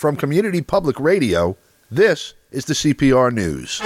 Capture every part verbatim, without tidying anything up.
From Community Public Radio, this is the C P R News.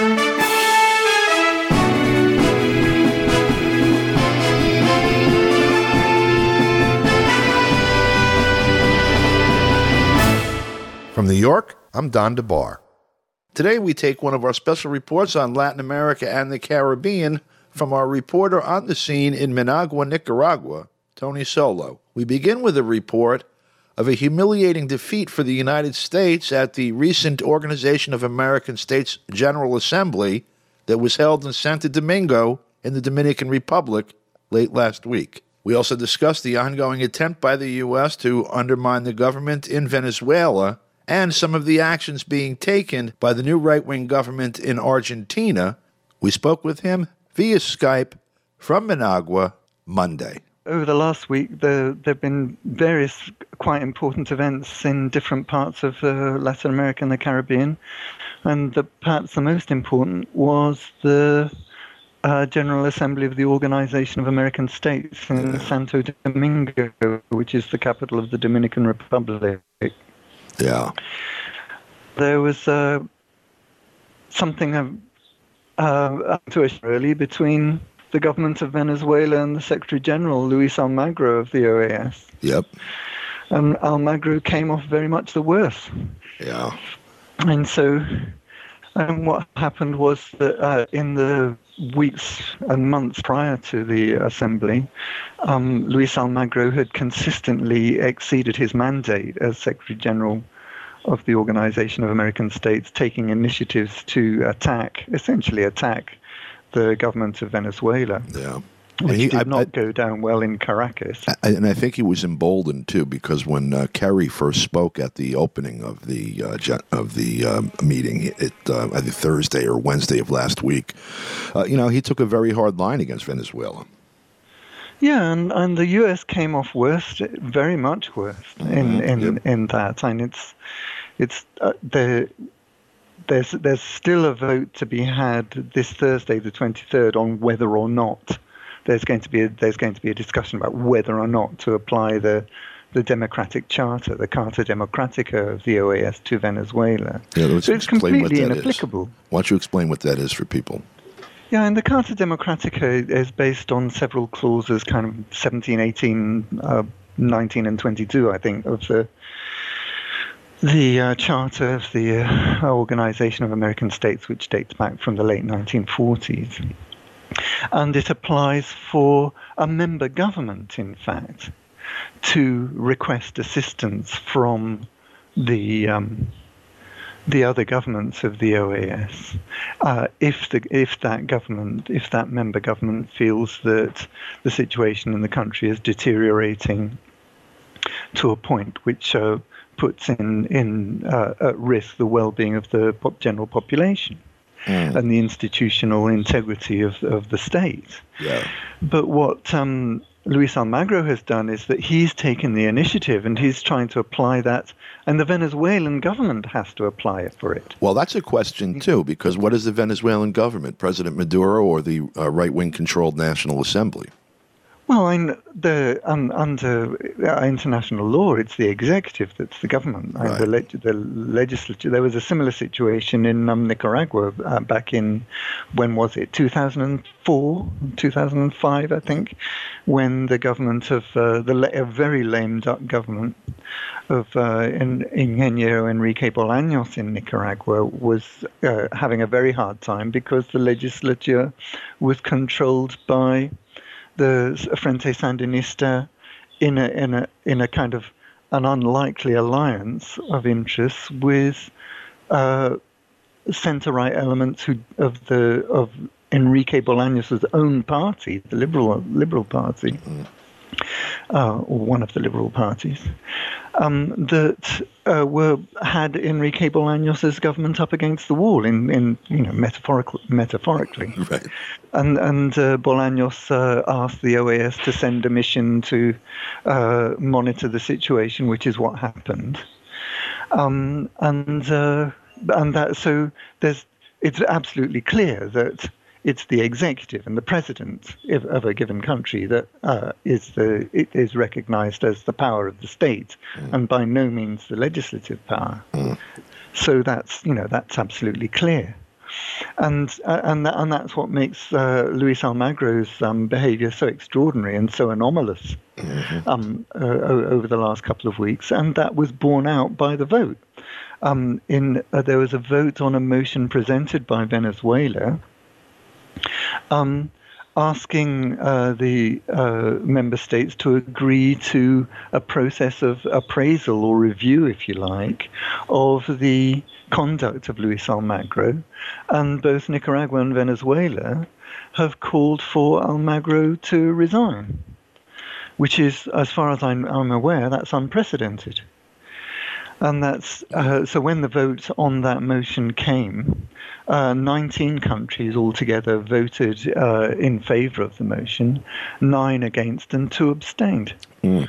From New York, I'm Don DeBar. Today we take one of our special reports on Latin America and the Caribbean from our reporter on the scene in Managua, Nicaragua, Tony Solo. We begin with a report of a humiliating defeat for the United States at the recent Organization of American States General Assembly that was held in Santo Domingo in the Dominican Republic late last week. We also discussed the ongoing attempt by the U S to undermine the government in Venezuela and some of the actions being taken by the new right-wing government in Argentina. We spoke with him via Skype from Managua Monday. Over the last week, there have been various quite important events in different parts of uh, Latin America and the Caribbean. And the, perhaps the most important was the uh, General Assembly of the Organization of American States in yeah. Santo Domingo, which is the capital of the Dominican Republic. Yeah. There was uh, something uh, uh, early between the government of Venezuela and the Secretary General, Luis Almagro of the O A S. Yep. And Almagro came off very much the worse. Yeah. And so um, what happened was that uh, in the weeks and months prior to the assembly, um, Luis Almagro had consistently exceeded his mandate as Secretary General of the Organization of American States, taking initiatives to attack, essentially attack, the government of Venezuela. Yeah. Which he, did I, not I, go down well in Caracas. I, and I think he was emboldened too, because when uh, Kerry first spoke at the opening of the uh, of the um, meeting, it uh, I think Thursday or Wednesday of last week, uh, you know, he took a very hard line against Venezuela. Yeah, and, and the U S came off worst, very much worse in in, yep. in that. And it's it's uh, the. There's there's still a vote to be had this Thursday, the twenty-third, on whether or not there's going to be a, there's going to be a discussion about whether or not to apply the the democratic charter, the Carta Democrática of the O A S to Venezuela. Yeah, so it's completely inapplicable. Is. Why don't you explain what that is for people? Yeah, and the Carta Democrática is based on several clauses, kind of seventeen, eighteen, uh, nineteen, and twenty-two, I think, of the. The uh, Charter of the uh, Organization of American States, which dates back from the late nineteen forties. And it applies for a member government, in fact, to request assistance from the um, the other governments of the O A S uh, if the if that government, if that member government feels that the situation in the country is deteriorating to a point which uh, puts in, in uh, at risk the well-being of the pop general population mm. and the institutional integrity of, of the state. Yeah. But what um, Luis Almagro has done is that he's taken the initiative and he's trying to apply that, and the Venezuelan government has to apply it for it. Well, that's a question, too, because what is the Venezuelan government, President Maduro or the uh, right-wing controlled National Assembly? Well, in the, um, under uh, international law, it's the executive that's the government. Right. Uh, the, leg- the legislature. There was a similar situation in um, Nicaragua uh, back in, when was it, two thousand four, two thousand five, I think, when the government of, uh, the a very lame duck government of uh, in, Ingeniero Enrique Bolaños in Nicaragua was uh, having a very hard time because the legislature was controlled by the Frente Sandinista in a in a in a kind of an unlikely alliance of interests with uh, centre-right elements who of the of Enrique Bolaños' own party, the Liberal Liberal Party, mm-hmm. uh, or one of the Liberal parties, um, that uh, were had Enrique Bolaños' government up against the wall in, in you know metaphorical, metaphorically. Right. And and uh, Bolaños uh, asked the O A S to send a mission to uh, monitor the situation, which is what happened. Um, and uh, and that so there's it's absolutely clear that it's the executive and the president of, of a given country that uh, is the it is recognized as the power of the state, mm. and by no means the legislative power. Mm. So that's you know that's absolutely clear. And uh, and that, and that's what makes uh, Luis Almagro's um, behaviour so extraordinary and so anomalous mm-hmm. um, uh, over the last couple of weeks, and that was borne out by the vote. Um, in uh, there was a vote on a motion presented by Venezuela, um, asking uh, the uh, member states to agree to a process of appraisal or review, if you like, of the conduct of Luis Almagro, and both Nicaragua and Venezuela have called for Almagro to resign, which is, as far as I'm, I'm aware, that's unprecedented. And that's uh, so when the vote on that motion came, uh, nineteen countries altogether voted uh, in favour of the motion, nine against, and two abstained. Mm.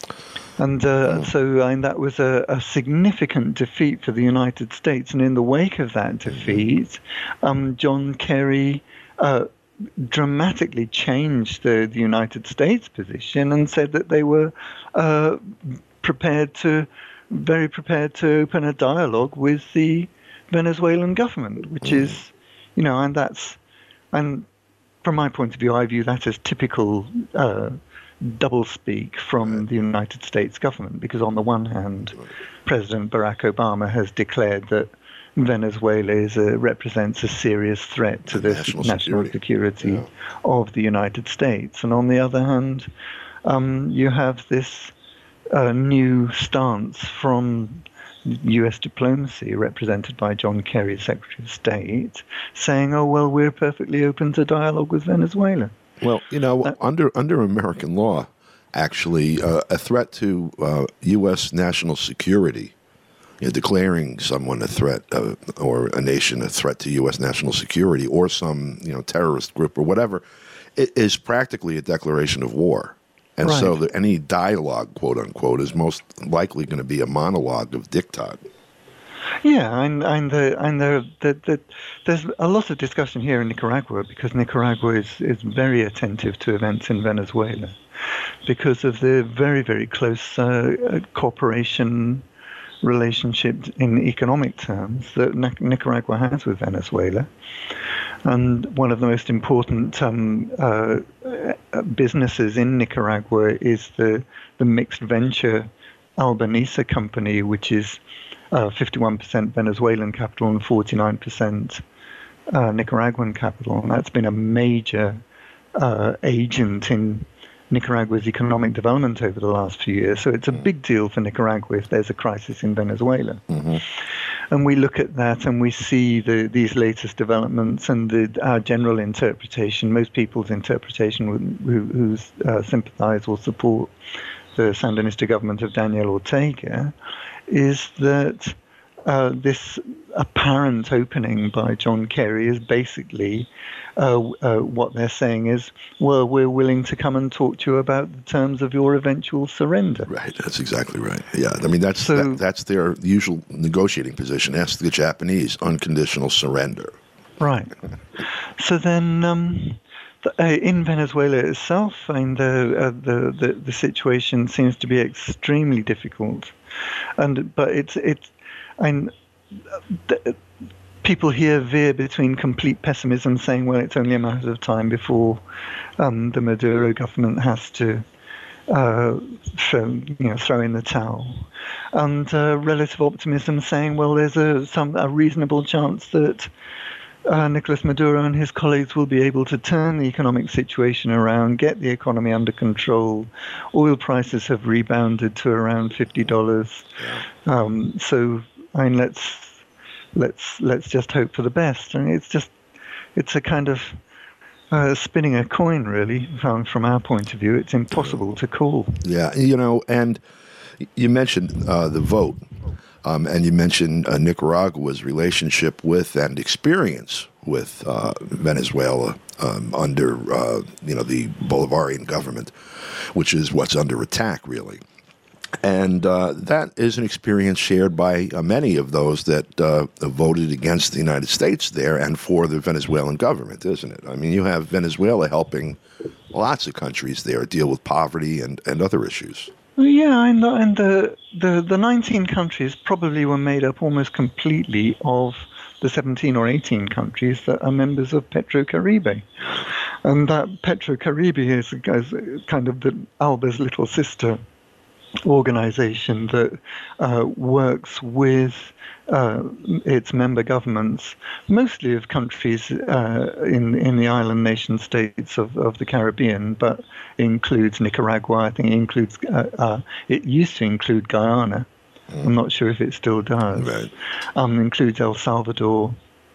And uh, so I mean, that was a, a significant defeat for the United States. And in the wake of that defeat, um, John Kerry uh, dramatically changed the, the United States position and said that they were uh, prepared to, very prepared to open a dialogue with the Venezuelan government, which mm. is, you know, and that's, and from my point of view, I view that as typical uh doublespeak from the United States government, because on the one hand, President Barack Obama has declared that Venezuela is a, represents a serious threat to the national, national security, security yeah. of the United States, and on the other hand, um, you have this uh, new stance from U S diplomacy, represented by John Kerry, Secretary of State, saying, "Oh well, we're perfectly open to dialogue with Venezuela." Well, you know, uh, under under American law, actually, uh, a threat to uh, U S national security, you know, declaring someone a threat uh, or a nation a threat to U S national security, or some you know terrorist group or whatever, it is practically a declaration of war. And right. so the, any dialogue, quote unquote, is most likely going to be a monologue of diktat. Yeah, and and the and the, the, the there's a lot of discussion here in Nicaragua, because Nicaragua is, is very attentive to events in Venezuela because of the very, very close uh, cooperation relationship in economic terms that Nicaragua has with Venezuela. And one of the most important um, uh, businesses in Nicaragua is the the mixed venture Albanesa company, which is Uh, fifty-one percent Venezuelan capital and forty-nine percent uh, Nicaraguan capital. And that's been a major uh, agent in Nicaragua's economic development over the last few years. So it's a big deal for Nicaragua if there's a crisis in Venezuela. Mm-hmm. And we look at that and we see the, these latest developments, and the, our general interpretation, most people's interpretation who, who uh, sympathize or support the Sandinista government of Daniel Ortega, is that uh, this apparent opening by John Kerry is basically uh, uh, what they're saying is, well, we're willing to come and talk to you about the terms of your eventual surrender. Right, that's exactly right. Yeah, I mean, that's so, that, that's their usual negotiating position. Ask the Japanese, unconditional surrender. Right. So then... Um, Uh, in Venezuela itself, I mean, the, uh, the the the situation seems to be extremely difficult, and but it's it's, and the, people here veer between complete pessimism, saying, well, it's only a matter of time before um, the Maduro government has to uh, throw, you know, throw in the towel, and uh, relative optimism, saying, well, there's a some a reasonable chance that Uh, Nicolas Maduro and his colleagues will be able to turn the economic situation around, get the economy under control. Oil prices have rebounded to around fifty dollars. Yeah. Um, so, I mean, let's let's let's just hope for the best. I mean, it's just it's a kind of uh, spinning a coin, really. From from our point of view, it's impossible to call. Yeah, you know, and you mentioned uh, the vote. Um, and you mentioned uh, Nicaragua's relationship with and experience with uh, Venezuela um, under, uh, you know, the Bolivarian government, which is what's under attack, really. And uh, that is an experience shared by uh, many of those that uh, voted against the United States there and for the Venezuelan government, isn't it? I mean, you have Venezuela helping lots of countries there deal with poverty and, and other issues. Yeah, and, the, and the, the, the nineteen countries probably were made up almost completely of the seventeen or eighteen countries that are members of PetroCaribe. And that PetroCaribe is, is kind of the ALBA's little sister organization that uh, works with uh, its member governments, mostly of countries uh, in in the island nation states of, of the Caribbean, but includes Nicaragua. I think it includes. Uh, uh, it used to include Guyana. Mm. I'm not sure if it still does. Right. Um, includes El Salvador.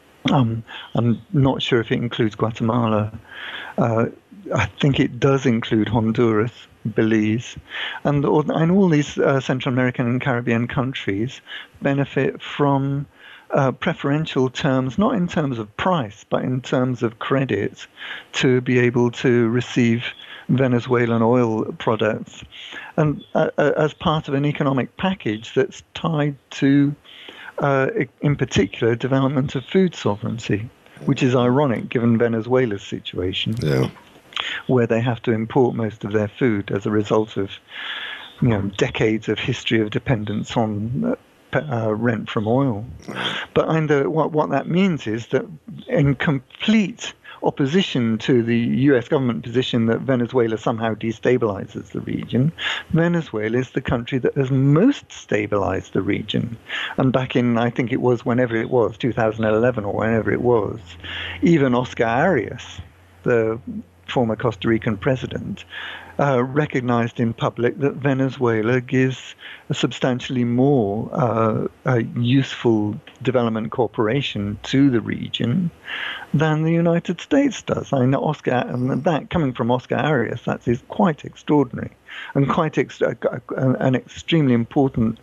Um, I'm not sure if it includes Guatemala. Uh, I think it does include Honduras, Belize, and all, and all these uh, Central American and Caribbean countries benefit from uh, preferential terms, not in terms of price, but in terms of credit, to be able to receive Venezuelan oil products, and uh, as part of an economic package that's tied to, uh, in particular, development of food sovereignty, which is ironic given Venezuela's situation. Yeah. Where they have to import most of their food as a result of, you know, decades of history of dependence on uh, uh, rent from oil. But and the, what what that means is that, in complete opposition to the U S government position that Venezuela somehow destabilizes the region, Venezuela is the country that has most stabilized the region. And back in, I think it was whenever it was, two thousand eleven or whenever it was, even Oscar Arias, the former Costa Rican president, uh, recognized in public that Venezuela gives a substantially more uh, uh, useful development cooperation to the region than the United States does. I know Oscar, and that coming from Oscar Arias, that is quite extraordinary and quite ex- uh, an extremely important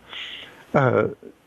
uh,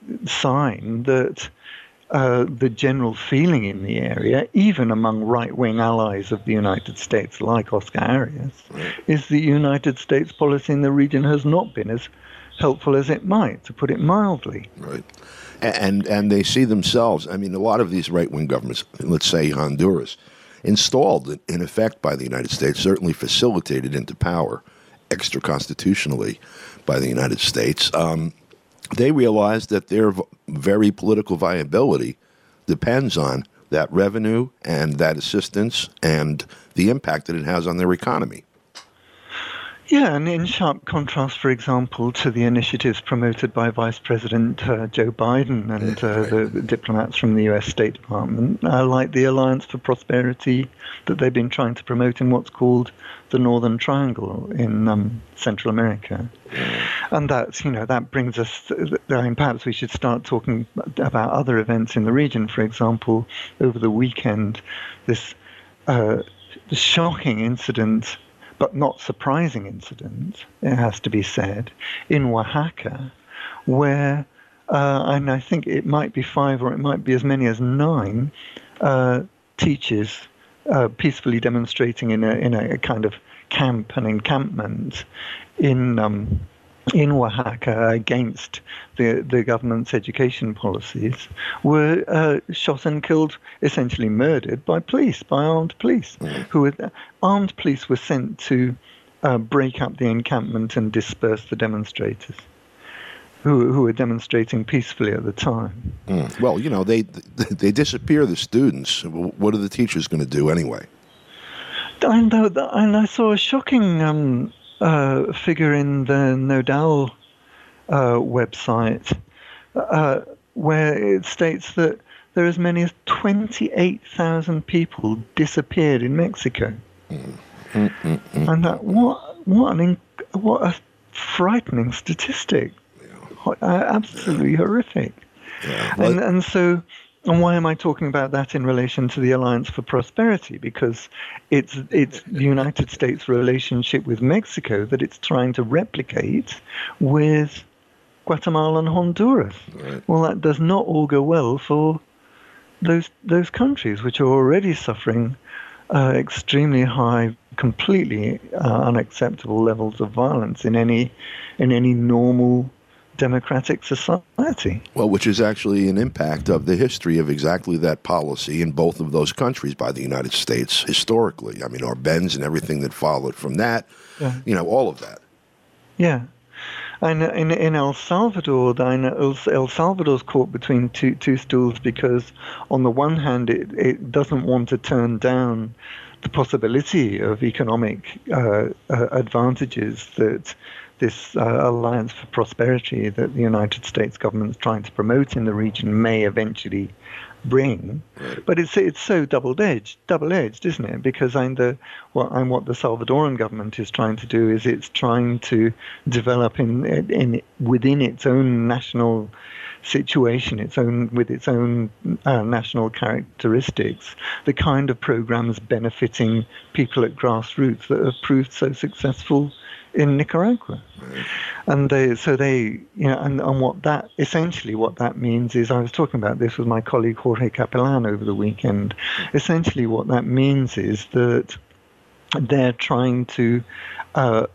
sign that Uh, the general feeling in the area, even among right-wing allies of the United States like Oscar Arias, right. is the United States policy in the region has not been as helpful as it might, to put it mildly. Right. And and they see themselves, I mean, a lot of these right-wing governments, let's say Honduras, installed in effect by the United States, certainly facilitated into power extra-constitutionally by the United States, um, they realize that their very political viability depends on that revenue and that assistance and the impact that it has on their economy. Yeah, and in sharp contrast, for example, to the initiatives promoted by Vice President uh, Joe Biden and uh, right. the, the diplomats from the U S State Department, uh, like the Alliance for Prosperity that they've been trying to promote in what's called the Northern Triangle in um, Central America. And that's, you know, that brings us, I mean, perhaps we should start talking about other events in the region. For example, over the weekend, this uh, shocking incident, but not surprising incident, it has to be said, in Oaxaca, where, uh, and I think it might be five or it might be as many as nine uh, teachers uh, peacefully demonstrating in a in a kind of camp and encampment in um, in Oaxaca against the the government's education policies, were uh, shot and killed, essentially murdered by police, by armed police, who were armed police were sent to uh, break up the encampment and disperse the demonstrators, who who were demonstrating peacefully at the time. Mm. Well, you know, they they disappear the students. What are the teachers going to do anyway? I know that, and I saw a shocking um, uh, figure in the Nodal uh, website uh, where it states that there are as many as twenty-eight thousand people disappeared in Mexico. Mm. Mm, mm, mm, and that what what an inc- what a frightening statistic. Uh, absolutely yeah. horrific. Yeah. Well, and and so, and why am I talking about that in relation to the Alliance for Prosperity? Because it's it's the United States' relationship with Mexico that it's trying to replicate with Guatemala and Honduras. Right. Well, that does not augur well for those those countries, which are already suffering uh, extremely high, completely uh, unacceptable levels of violence in any in any normal democratic society. Well, which is actually an impact of the history of exactly that policy in both of those countries by the United States historically. I mean, Arbenz and everything that followed from that, yeah. you know, all of that. Yeah. And in, in El Salvador, El Salvador's caught between two, two stools because, on the one hand, it, it doesn't want to turn down the possibility of economic uh, uh, advantages that this uh, Alliance for Prosperity that the United States government is trying to promote in the region may eventually bring, but it's it's so double-edged, double-edged, isn't it? Because I'm the what I'm what the Salvadoran government is trying to do is it's trying to develop in in within its own national situation, its own with its own uh, national characteristics, the kind of programs benefiting people at grassroots that have proved so successful in Nicaragua. Right. And they, so they, you know, and, and what that, essentially what that means is, I was talking about this with my colleague Jorge Capellan over the weekend, essentially what that means is that they're trying to uh,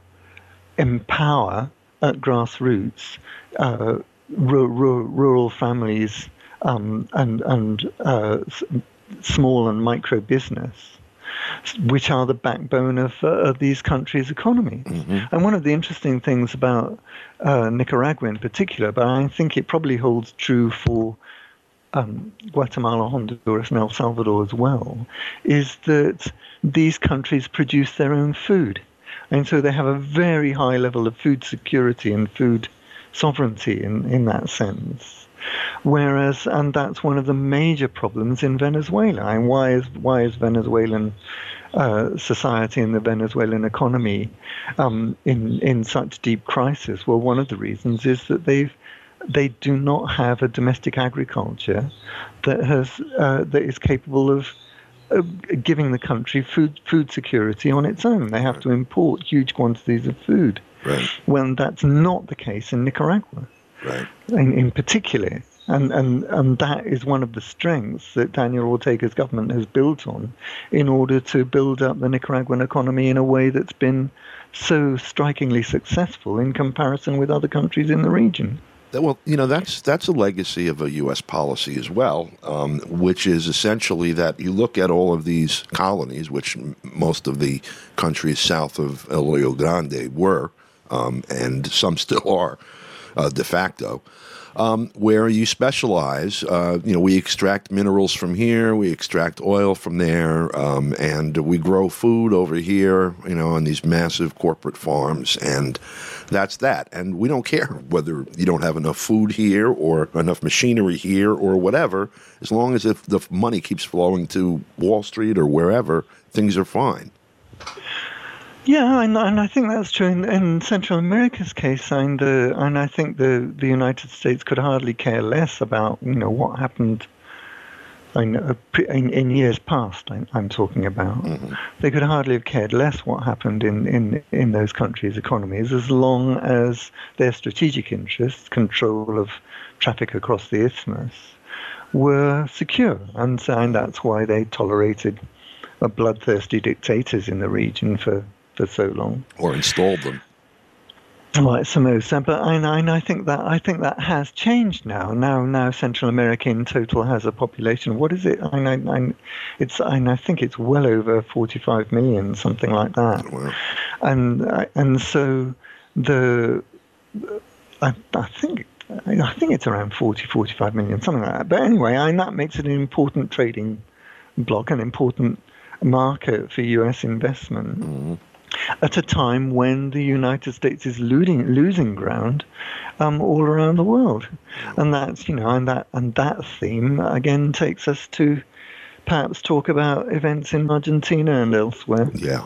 empower at grassroots uh, r- r- rural families um, and, and uh, s- small and micro business, which are the backbone of, uh, of these countries' economies. Mm-hmm. And one of the interesting things about uh, Nicaragua in particular, but I think it probably holds true for um, Guatemala, Honduras, and El Salvador as well, is that these countries produce their own food. And so they have a very high level of food security and food sovereignty in, in that sense. Whereas, and that's one of the major problems in Venezuela. And why is why is Venezuelan uh, society and the Venezuelan economy um, in in such deep crisis? Well, one of the reasons is that they've they do not have a domestic agriculture that has uh, that is capable of uh, giving the country food food security on its own. They have to import huge quantities of food. Right. Well, that's not the case in Nicaragua. Right. In, in particular, and, and and that is one of the strengths that Daniel Ortega's government has built on in order to build up the Nicaraguan economy in a way that's been so strikingly successful in comparison with other countries in the region. Well, you know, that's that's a legacy of a U S policy as well, um, which is essentially that you look at all of these colonies, which m- most of the countries south of El Rio Grande were, um, and some still are, Uh, de facto, um, where you specialize. Uh, you know, we extract minerals from here, we extract oil from there, um, and we grow food over here, you know, on these massive corporate farms, and that's that. And we don't care whether you don't have enough food here or enough machinery here or whatever, as long as if the money keeps flowing to Wall Street or wherever, things are fine. Yeah, and, and I think that's true in, in Central America's case, and uh, and I think the, the United States could hardly care less about, you know, what happened in in, in years past. I'm, I'm talking about. Mm-hmm. They could hardly have cared less what happened in, in, in those countries' economies, as long as their strategic interests, control of traffic across the isthmus, were secure, and, and that's why they tolerated uh, bloodthirsty dictators in the region for. for so long, or installed them. Like Somoza, but I, I, I think that I think that has changed now. Now, now Central America in total has a population. What is it? I, I, I it's I, I think it's well over forty-five million, something like that. Wow. And and so the I, I think I think it's around forty, forty-five million, something like that. But anyway, I, that makes it an important trading bloc, an important market for U S investment. Mm-hmm. At a time when the United States is losing losing ground um, all around the world, and that's you know, and that and that theme again takes us to perhaps talk about events in Argentina and elsewhere. Yeah.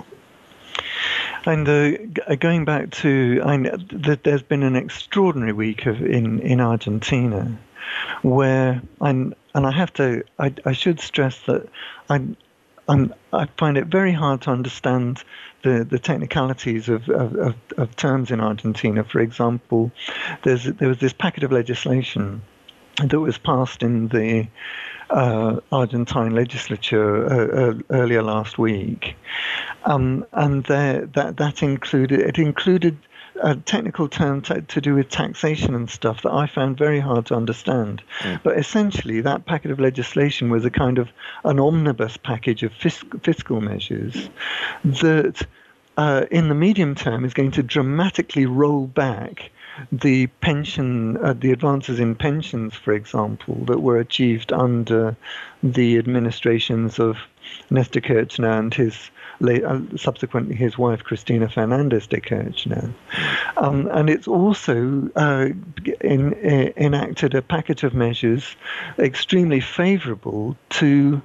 And uh, g- going back to, I know that there's been an extraordinary week of in, in Argentina, where and and I have to, I, I should stress that I. Um, I find it very hard to understand the, the technicalities of, of, of, of terms in Argentina. For example, there's there was this packet of legislation that was passed in the uh, Argentine legislature uh, uh, earlier last week, um, and there, that that included it included a technical term to, to do with taxation and stuff that I found very hard to understand. Mm. But essentially, that packet of legislation was a kind of an omnibus package of fisc- fiscal measures that, uh, in the medium term, is going to dramatically roll back the pension, uh, the advances in pensions, for example, that were achieved under the administrations of Nestor Kirchner and his uh, subsequently his wife Cristina Fernandez de Kirchner. Um, and it's also uh, in, in, enacted a packet of measures extremely favourable to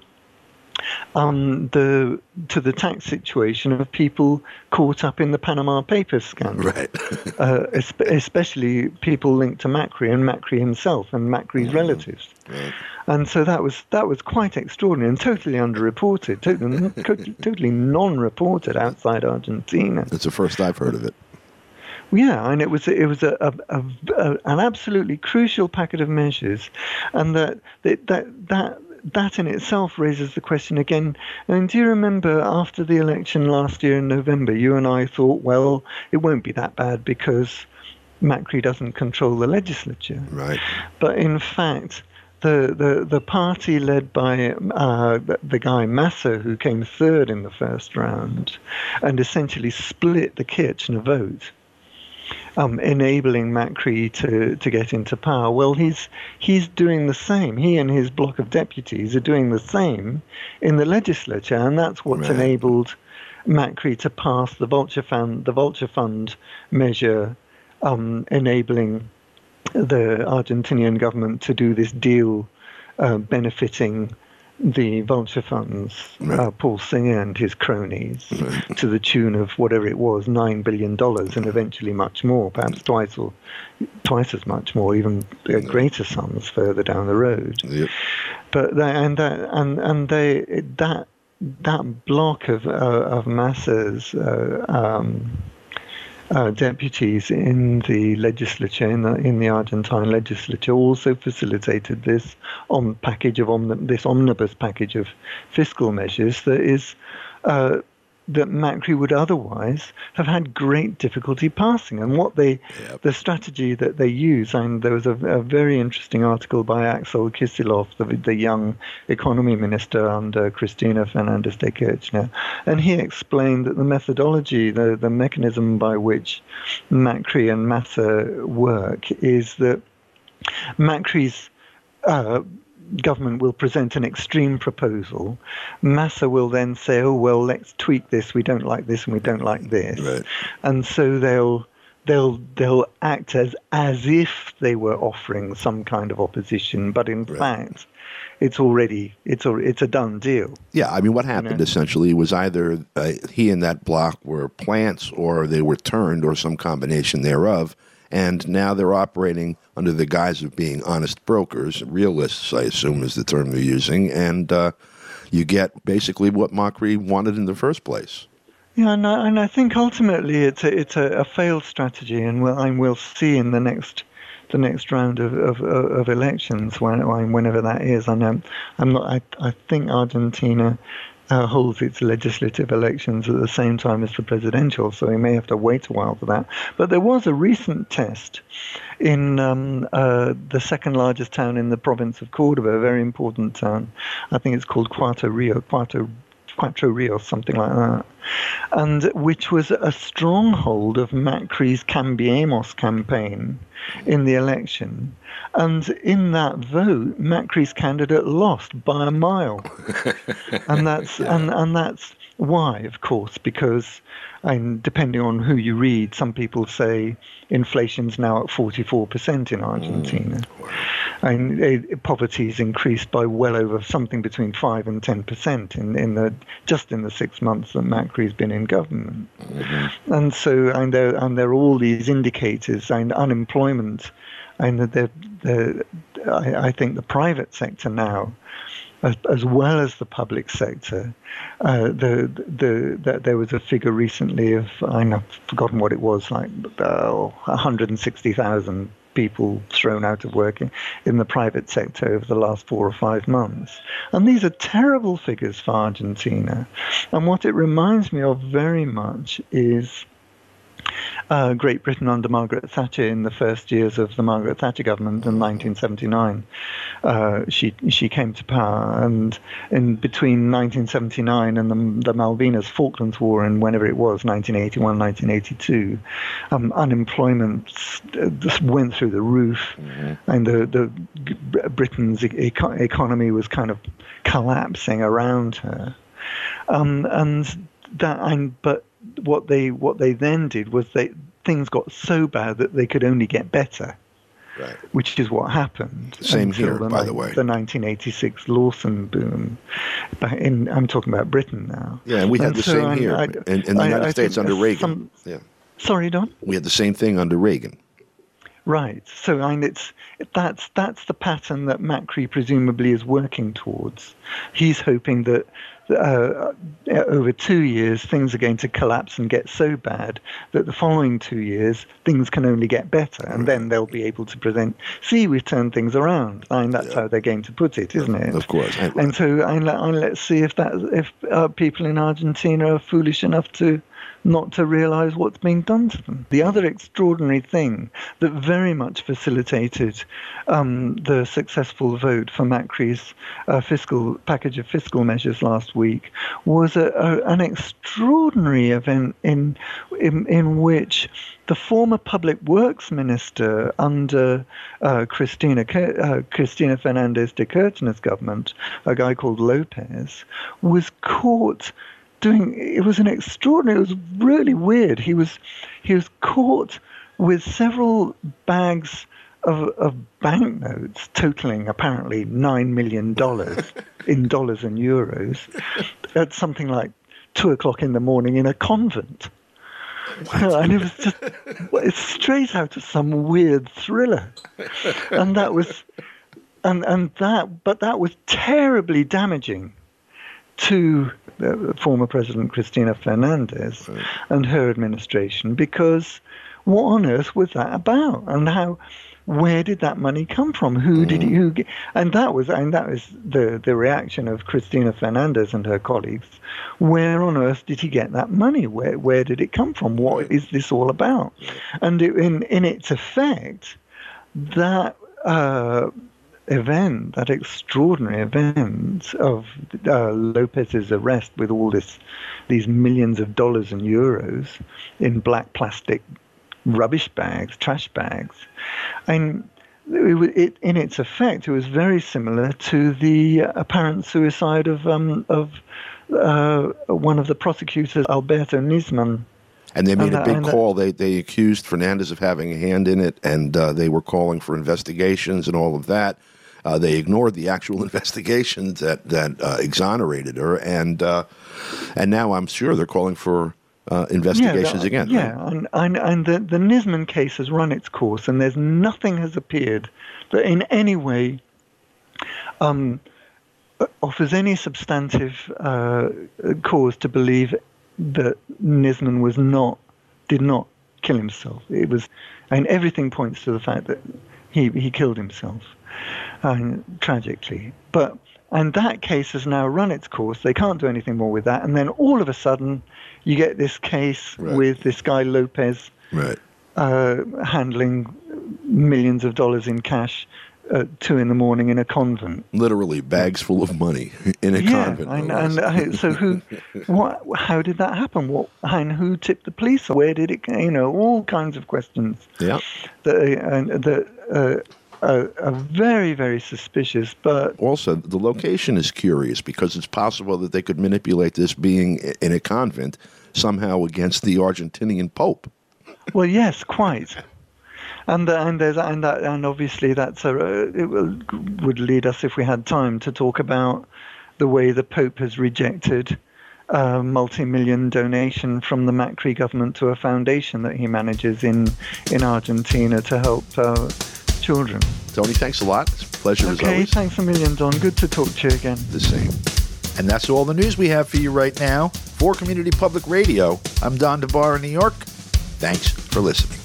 Um, the to the tax situation of people caught up in the Panama Papers scandal, right? uh, especially people linked to Macri and Macri himself and Macri's mm-hmm. relatives. Right. And so that was that was quite extraordinary and totally underreported, totally, totally non-reported outside Argentina. It's the first I've heard of it. Yeah, and it was it was a, a, a, a an absolutely crucial packet of measures, and that that that. that That in itself raises the question again. And do you remember after the election last year in November, you and I thought, well, it won't be that bad because Macri doesn't control the legislature. Right. But in fact, the the, the party led by uh, the, the guy Massa, who came third in the first round, and essentially split the Kirchner vote, Um, enabling Macri to, to get into power. Well, he's he's doing the same. He and his bloc of deputies are doing the same in the legislature, and that's what's right. enabled Macri to pass the Vulture Fund, the Vulture Fund measure, um, enabling the Argentinian government to do this deal uh, benefiting the vulture funds, right. uh, Paul Singer and his cronies, right. to the tune of whatever it was, nine billion dollars, and eventually much more, perhaps twice or twice as much more, even uh, greater sums further down the road. Yep. But they, and that and and they that that block of uh, of Massa's uh, um, Uh, deputies in the legislature, in the, in the Argentine legislature, also facilitated this om package of omni this omnibus package of fiscal measures that is uh, that Macri would otherwise have had great difficulty passing. And what they, yep. the strategy that they use, and there was a, a very interesting article by Axel Kicillof, the, the young economy minister under Cristina Fernandez de Kirchner, and he explained that the methodology, the, the mechanism by which Macri and Massa work is that Macri's uh, government will present an extreme proposal. Massa will then say, oh, well, let's tweak this. We don't like this and we don't like this. Right. And so they'll they'll they'll act as as if they were offering some kind of opposition, but in right. fact, it's already it's a, it's a done deal. Yeah, I mean, what happened you know? essentially was either uh, he and that bloc were plants, or they were turned, or some combination thereof. And now they're operating under the guise of being honest brokers, realists, I assume is the term they're using, and uh, you get basically what Macri wanted in the first place. Yeah, and I, and I think ultimately it's a, it's a, a failed strategy, and we'll, and we'll see in the next the next round of of, of elections, when, whenever that is. I know I'm not. I I think Argentina Uh, holds its legislative elections at the same time as the presidential, so we may have to wait a while for that. But there was a recent test in um, uh, the second largest town in the province of Córdoba, a very important town. I think it's called Cuatro Rio, Cuatro, Cuatro Rios, something like that, and which was a stronghold of Macri's Cambiemos campaign in the election. And in that vote, Macri's candidate lost by a mile, and that's yeah. and and that's why, of course, because, and depending on who you read, some people say inflation's now at forty-four percent in Argentina, mm. and it, poverty's increased by well over something between five and ten percent in in the just in the six months that Macri's been in government, mm-hmm. and so and there and there are all these indicators, and unemployment. And the, the, I, I think the private sector now, as, as well as the public sector, uh, the, the, the there was a figure recently of, I've forgotten what it was, like uh, one hundred sixty thousand people thrown out of work in, in the private sector over the last four or five months. And these are terrible figures for Argentina. And what it reminds me of very much is Uh, Great Britain under Margaret Thatcher in the first years of the Margaret Thatcher government in nineteen seventy-nine. Uh, she she came to power, and in between nineteen seventy-nine and the, the Malvinas Falklands War and whenever it was, nineteen eighty-one, nineteen eighty-two, um, unemployment just went through the roof, mm-hmm. and the, the Britain's eco- economy was kind of collapsing around her, um, and that and but. What they what they then did was they things got so bad that they could only get better, right. Which is what happened. Same here, the, by the way. The nineteen eighty-six Lawson boom. In, I'm talking about Britain now. Yeah, and we had and the so same I, here I, in, in the I, United I States under Reagan. Some, yeah. Sorry, Don? We had the same thing under Reagan. Right. So I mean, it's that's that's the pattern that Macri presumably is working towards. He's hoping that uh, over two years things are going to collapse and get so bad that the following two years things can only get better, and then they'll be able to present, see, we've turned things around. I mean, that's yeah. how they're going to put it, isn't it? Of course. And so I, I, let's see if that if uh, people in Argentina are foolish enough to not to realize what's being done to them. The other extraordinary thing that very much facilitated um, the successful vote for Macri's uh, fiscal package of fiscal measures last week was a, a, an extraordinary event in, in in which the former public works minister under uh, Cristina uh, Cristina Fernandez de Kirchner's government, a guy called Lopez, was caught doing. It was an extraordinary. It was really weird. He was he was caught with several bags of, of banknotes totaling apparently nine million dollars in dollars and euros at something like two o'clock in the morning in a convent. And it was just it's straight out of some weird thriller, and that was and and that but that was terribly damaging to uh, former President Cristina Fernandez right. and her administration, because what on earth was that about, and how, where did that money come from? Who mm. did he, who? And that was, and that was the the reaction of Cristina Fernandez and her colleagues. Where on earth did he get that money? Where where did it come from? What right. is this all about? And it, in in its effect, that. Uh, event, that extraordinary event of uh, Lopez's arrest with all this, these millions of dollars and euros in black plastic rubbish bags, trash bags, and it, it, in its effect, it was very similar to the apparent suicide of um, of uh, one of the prosecutors, Alberto Nisman. And they made and, a big call. They they accused Fernandez of having a hand in it, and uh, they were calling for investigations and all of that. Uh, they ignored the actual investigations that that uh, exonerated her, and uh, and now I'm sure they're calling for uh, investigations yeah, the, again. Yeah, right? and and, and the, the Nisman case has run its course, and there's nothing has appeared that in any way um, offers any substantive uh, cause to believe that Nisman was not did not kill himself. It was, and everything points to the fact that he he killed himself. Um, tragically, but and that case has now run its course. They can't do anything more with that, and then all of a sudden, you get this case right. with this guy Lopez, right. uh, handling millions of dollars in cash at two in the morning in a convent. Literally bags full of money in a yeah, convent. And, and uh, so who, what, how did that happen? What and who tipped the police? Where did it? You know, all kinds of questions. Yeah. That and that. Uh, Uh, are very, very suspicious, but... Also, the location is curious because it's possible that they could manipulate this being in a convent somehow against the Argentinian Pope. Well, yes, quite. And uh, and there's and that and obviously that's a uh, it will, would lead us, if we had time, to talk about the way the Pope has rejected a multi-million donation from the Macri government to a foundation that he manages in in Argentina to help uh, children. Tony, thanks a lot. It's a pleasure okay, as always. Okay, thanks a million, Don. Good to talk to you again. The same. And that's all the news we have for you right now. For Community Public Radio, I'm Don DeBar in New York. Thanks for listening.